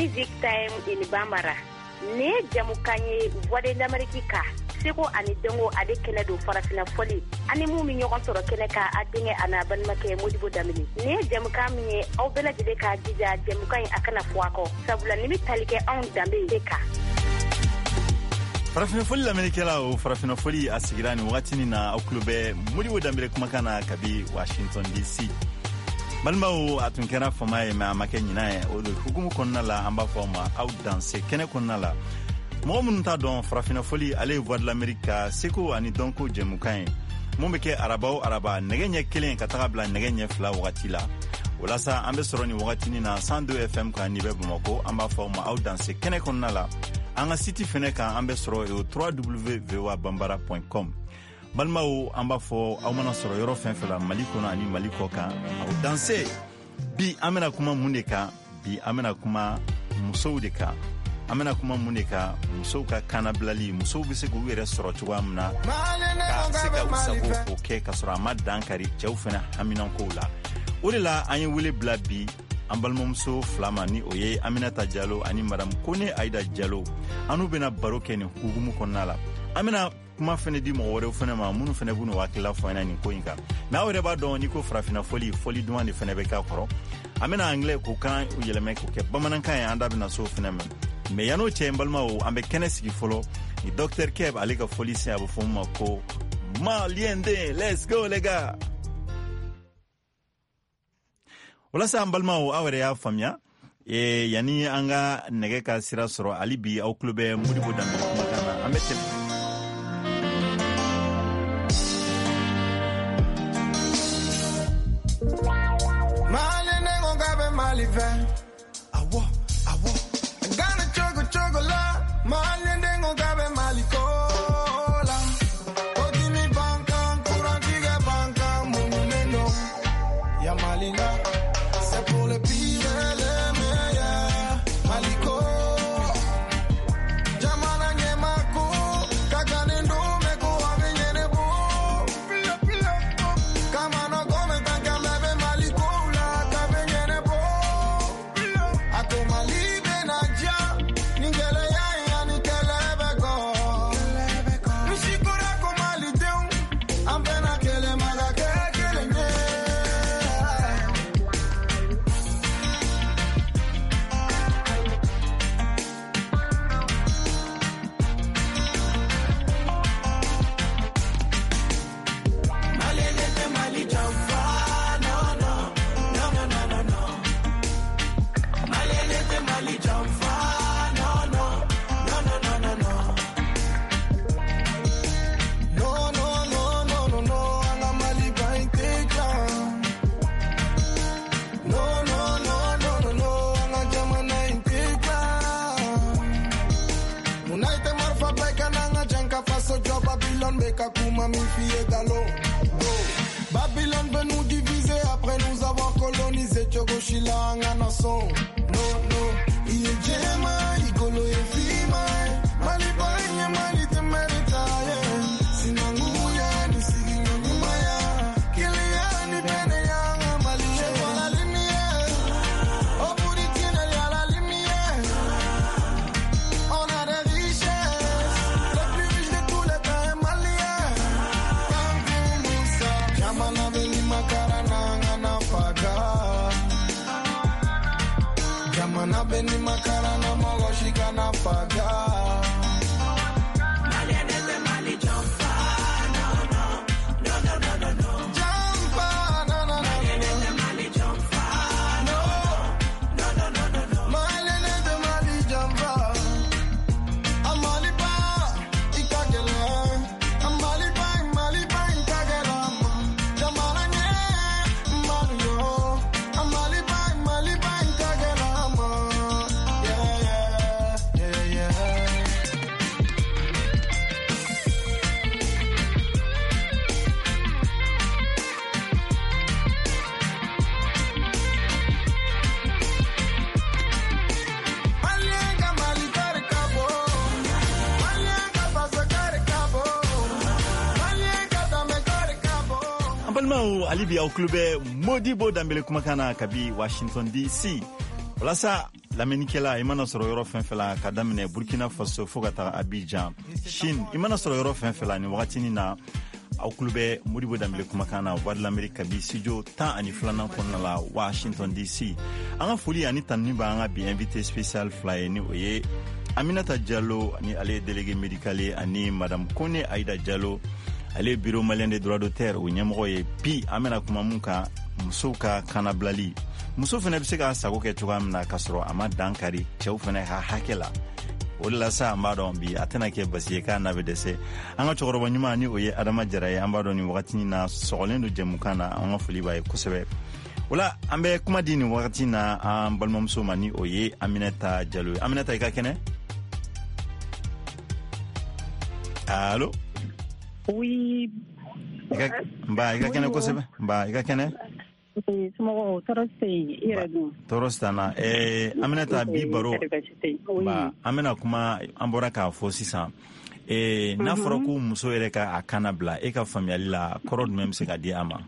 musique time in Bambara. Ne jamukanye voix d'Amérique ka. Seko ani dongo ade kene do farafina foli. Ani mu mi ñogon toro kene ka adinge ana ban make Modibo Damini. Ne jamuka mi aw bela jide ka dija jamukan akana fuako. Sabula ni mi talike on dambe deka. Farafina foli l'Amerikela o farafina foli asigirani watini na aklube Modibo Dambe kumakana kabi Washington DC. Balmao atunkera fama ma makanyina o do hukumu konna la amba fama au danser kene konna la. Mo mun ta don farafina foli ale voix de l'Amérique seko ani donko jemukan. Mo meke araba negenye kelen kataka bla negenye fla wakati la. Wala sa ambe soroni wakati ni na 102 FM ka nibe Bamako amba fama au danser kene konna la. Anga site fene ka ambe soro e www.voabambara.com. Balmao amba fo awmana soro yoro fenfela maliko na ani maliko ka au danser. Bi amena kuma muneka bi amena kuma muso de ka. Amena kuma muneka muso ka kanablali muso bi se go were soro tuwa mna ka se ka usabo oke ka soro amad dankari chawfena aminan ko la. Olila anyi wule blabi ambalmomso flamani oye Aminata Diallo ani madame Kone Aida Diallo anu bena baro keni hugumu konala amina kuma fene di mo wore fene ma munu fene bunu wakila fona ni ko inga na wore ba don ni ko frafina foli duande fene be ka koro amina anglais ko kan u yeleme ko ke bamanan kan anda bena so fene me yano chembalma o ambe kenesigi folo ni Dr Keb alika foli se abu foma ko ma liende let's go les gars. Wala sa ambalma o awere ya famya yani anga nege ka sira soro alibi au klube Modibo Dambe kumakana amete mali nego gabe mali ve awo gana chogo la mali nego gabe mali kola odimi banka kurantiga banka muneno ya mali la. Pour le pire et le meilleur, Maliko. Jamana nyemako, kakanendo meko avenyenebo. Kamano kome tankamebe Maliko la kavenyenebo. Ako malibe na ja, ningele ya nikelebeko. Nishikura ko maliteun, ampena kele magake kele nye. Babylone veut nous diviser après nous avoir colonisé. Chogoshila nganason. No, il est Jema, Igolo et Fima. Malibanye, Malite Meritaye. Sinanguya, Nisigino Nimaya. Kilia, Nibenea, Mali. Je vois la lumière. Au bout du tunnel, y'a la lumière. On a des richesses. Le plus riche de tous les temps est malien. Jamana veni makarana ngana faga. Jamana veni makarana mogo shikana faga. Malianete mali jampa, no. Jampa, no. Malianete mali jampa, no. Malianete mali jampa. Amalipa, ikagela. Amalipa, ikagela. Jamaranye, Mario. Amalipa, ikagela. Yeah. Alienga malikare kabo. Alienga pasakare kabo. Alienga tamekare kabo. Ambalmao alibi au klube Modibo Dambe kumakana kabi Washington DC. Wala sa laminikɛla i mana sɔrɔ yɔrɔ fɛn fɛn la ka daminɛ Burkina Faso fo ka taga Abidjan, Chine, i mana sɔrɔ yɔrɔ fɛn fɛn la ni wagatinin na aw kulo bɛ Modibo Dambele kumakan na Voix de l'Amérique kabi studio 12 kɔnɔna la Washington DC. An ka foli ani tanuni b'a an ka bi invité spécial fila ye ni o ye Aminata Diallo ni ale délégué médical ani Madame Kone Aïda Diallo ale bureau malien des droits d'auteur o ɲɛmɔgɔ ye. Bi an bɛna kuma mun kan musow ka kanabilali. Muso fana bɛ se ka sago kɛ cogoya min na ka sɔrɔ a ma dan kari cɛw fana ka hakɛ la. O de la sa an b'a dɔn bi a tɛna kɛ basi ye k'a n'a bɛ dɛsɛ. An ka cɛkɔrɔba ɲuman ni o ye Adama Jara ye. An b'a dɔn nin wagatinin na sɔgɔlen don jɛmukan na an ka foli b'a ye kosɛbɛ. O la an bɛ kuma di nin wagati na an balimamuso ma ni o ye Aminata Diallo ye. Aminata, i ka kɛnɛ? Allo? Oui. I ka kɛnɛ kosɛbɛ? Nba, i ka kɛnɛ? Somɔgɔw tɔɔrɔ tɛ yen, i yɛrɛ dun? Tɔɔrɔ si t'an na. Aminata, bi baro an bɛna kuma, an bɔra k'a fɔ sisan. N'a fɔra ko muso yɛrɛ ka a kana bila, e ka faamuyali la kɔrɔ jumɛn bɛ se ka di a ma?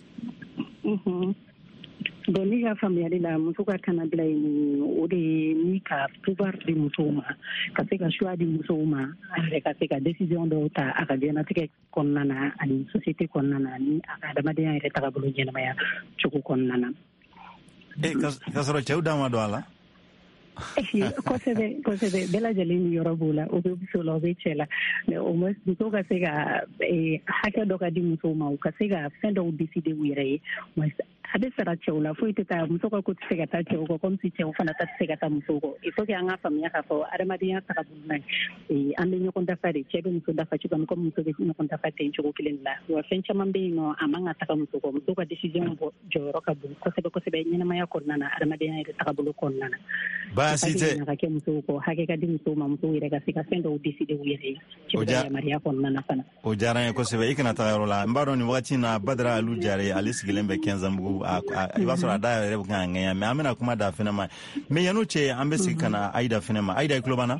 Bon, ne ka faamuyali la muso ka kana bila ye o de ye ni ka pouvoir di musow ma, ka se ka choix di musow ma, a yɛrɛ ka se ka décision dɔw ta a ka diɲɛlatigɛ kɔnɔna na ani société kɔnɔna na ni a ka adamadenya yɛrɛ tagabolo ɲɛnamaya cogo kɔnɔna na. Ka sɔrɔ cɛw da ma don a la? Kosɛbɛ kosɛbɛ, bɛɛ lajɛlen ni yɔrɔ b'o la, o bɛ muso la o bɛ cɛ la, mais au moins muso ka se ka hakɛ dɔ ka di musow ma, u ka se ka fɛn dɔw décider u yɛrɛ ye. A bɛ sara cɛw la, foyi tɛ taa muso ka ko tɛ se ka taa cɛw kɔ, comme si cɛw fana ta tɛ se ka taa musow kɔ. Il faut que an ka faamuya k'a fɔ adamadenya tagabolo la an bɛ ɲɔgɔn dafa de, cɛ bɛ muso dafa cogo min, comme muso bɛ ɲɔgɔn dafa ten cogo kelen la. Wa fɛn caman bɛ yen nɔ a man ka taga muso kɔ, muso ka décision bɔ jɔyɔrɔ ka bon kosɛbɛ kosɛbɛ ɲɛnamaya kɔnɔna na, adamadenya yɛrɛ tagabolo kɔnɔna na. Baasi tɛ. Ka kɛ musow kɔ, hakɛ ka di musow ma, musow yɛrɛ ka se ka fɛn dɔw décider u yɛrɛ ye. Cɛw ka yamaruya kɔnɔna na fana. O diyara n ye kosɛbɛ, i kana taga yɔrɔ la. N b'a dɔn nin wagati na Badara Alu Jare ale sigilen bɛ Kɛnzanbugu, i b'a sɔrɔ a da yɛrɛ bɛ kan ŋɛɲɛ, mais an bɛna kuma da fɛnɛ ma. Mais yan'o cɛ an bɛ segin ka na Aïda fɛnɛ ma. Aïda, i tulo b'an na?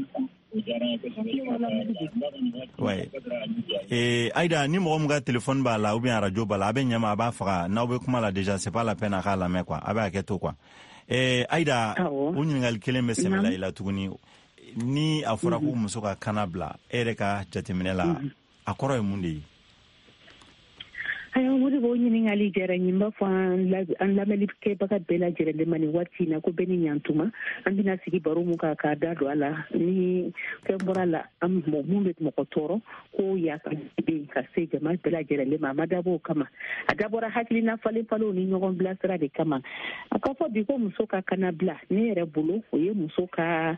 Ouais. Aïda, ni mɔgɔ min ka téléphone b'a la ou bien radio b'a la, a bɛ ɲɛma a b'a faga. N'aw bɛ kuma la déjà, c'est pas la peine a k'a lamɛn quoi. A bɛ hakɛ to quoi. Aïda, o ɲininkali kelen bɛ sɛmɛ la i la tuguni. Ni a fɔra ko muso ka kana bila, e yɛrɛ ka jateminɛ la, a kɔrɔ ye mun de ye? Ayiwa, Modibo ɲininkali diyara n ye. N b'a fɔ an lamɛnnikɛbaga bɛɛ lajɛlen ma nin waati in na ko bɛɛ ni ɲantuma. An bɛna sigi baro mun kan k'a da don a la. Ni fɛn bɔra la mun bɛ mɔgɔ tɔɔrɔ ko yafa bɛ yen ka se jama bɛɛ lajɛlen ma. A ma dabɔ o kama. A dabɔra hakilina falen-falenw ni ɲɔgɔn bilasira de kama. A ka fɔ bi ko muso ka kana bila, ne yɛrɛ bolo o ye muso ka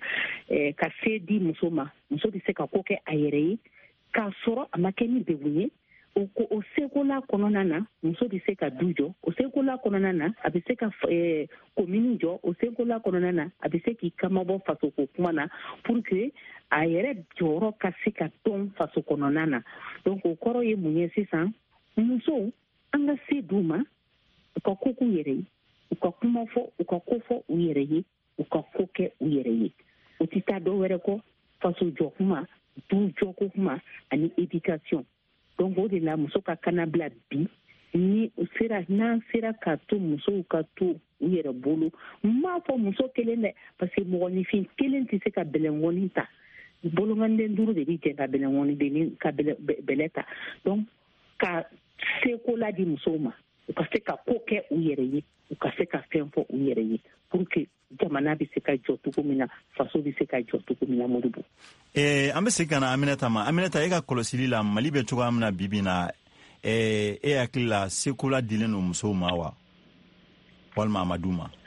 se di muso ma. Muso bɛ se ka ko kɛ a yɛrɛ ye k'a sɔrɔ a ma kɛ ni degun ye. O sekola kɔnɔna na muso bɛ se ka du jɔ, o sekola kɔnɔna na a bɛ se ka komini jɔ, o sekola kɔnɔna na a bɛ se k'i kamabɔ fasoko kuma na pour que a yɛrɛ jɔyɔrɔ ka se ka dɔn faso kɔnɔna na. Donc o kɔrɔ ye mun ye sisan, musow an ka se d'u ma, u ka ko k'u yɛrɛ ye, u ka kuma fɔ, u ka ko fɔ u yɛrɛ ye, u ka ko kɛ u yɛrɛ ye. O tɛ taa dɔ wɛrɛ kɔ, faso jɔ kuma, du jɔko kuma ani éducation. Donc o de la muso ka kana bila bi ni n'an sera ka to musow ka to u yɛrɛ bolo. N m'a fɔ muso kelen dɛ, parce que mɔgɔninfin kelen tɛ se ka bɛlɛnkɔni ta. Bolonganden 5 de bɛ jɛ ka bɛlɛnkɔni ka bɛlɛ ta. Donc ka seko la di musow ma, u ka se ka ko kɛ u yɛrɛ ye, u ka se ka fɛn fɔ u yɛrɛ ye pour que jamana bɛ se ka jɔ cogo min na, faso bɛ se ka jɔ cogo min na. Modibo. An bɛ segin ka na Aminata ma. Aminata, e ka kɔlɔsili la Mali bɛ cogoya min na bi bi in na, e hakili la seko la dilen don musow ma wa walima a ma d'u ma?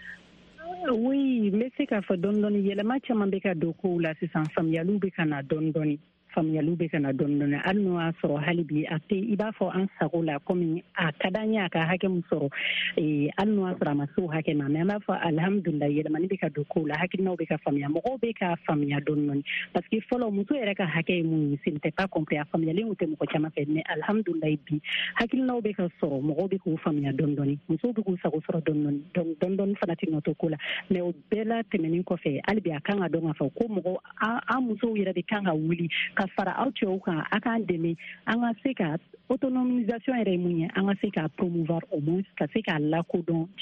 Oui, n bɛ se k'a fɔ dɔɔni dɔɔni yɛlɛma caman bɛ ka don kow la sisan, faamuyaliw bɛ ka na dɔɔni dɔɔni. Faamuyaliw bɛ ka na dɔɔni dɔɔni, hali n'o y'a sɔrɔ hali bi a tɛ i b'a fɔ an sago la komi a ka d'an ye a ka hakɛ min sɔrɔ, hali n'o y'a sɔrɔ a ma se o hakɛ ma, mais an b'a fɔ alhamdulilayi yɛlɛmani bɛ ka don kow la, hakilinaw bɛ ka faamuya, mɔgɔw bɛ ka faamuya dɔɔni dɔɔni, parce que fɔlɔ muso yɛrɛ ka hakɛ ye mun ye, ce n'était pas compris, a faamuyalen tɛ mɔgɔ caman fɛ, mais alhamdulilayi bi hakilinaw bɛ ka sɔrɔ, mɔgɔw bɛ k'u faamuya dɔɔni dɔɔni, musow bɛ k'u sago sɔrɔ dɔɔni dɔɔni, donc dɔɔni dɔɔni fana tɛ nɔ to ko la, mais o bɛɛ la tɛmɛnen kɔfɛ hali bi a kan ka dɔn k'a fɔ ko mɔgɔ an musow yɛrɛ de kan ka wuli ka fara aw cɛw kan, a k'an dɛmɛ an ka se ka autonomisation yɛrɛ ye mun ye, an ka se ka promouvoir au moins ka se k'a lakodɔn